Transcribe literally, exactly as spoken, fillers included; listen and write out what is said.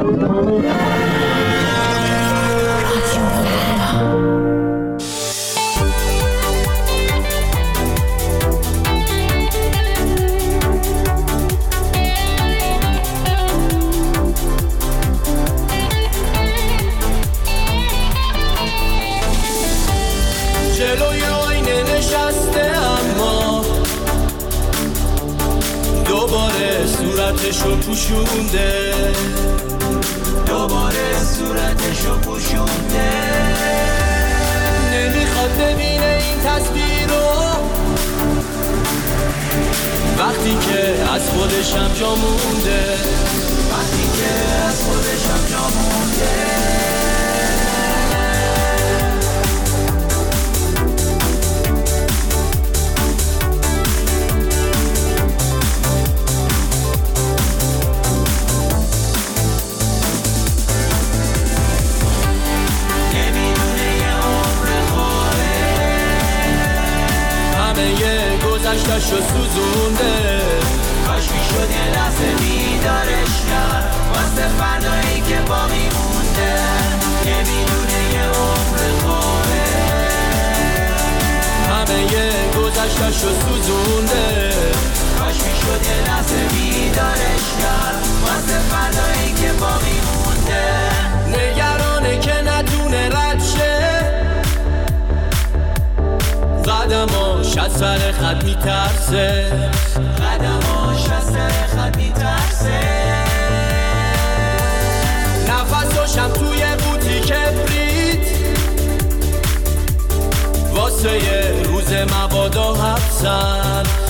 جلوی آینه نشسته اما دوباره صورتشو پوشونده دوباره صورتشو پوشونده نمیخواد ببینه این تصویر رو وقتی که از خودشم جا مونده وقتی که از خودشم جا مونده گذشتشو سوزونده کاش میشد یه لحظه بیدارش کرد واسه فردایی که باقی مونده نمیدونه یه عمر خوره همه یه گذشتشو سوزونده کاش میشد یه لحظه بیدارش کرد واسه فردایی که باقی مونده نگرانه که ندونه رد شه قدماش از سر خط میترسه قدماش از سر خط میترسه نفساشم توی بوتی کبریت واسه یه روز مبادا حبسن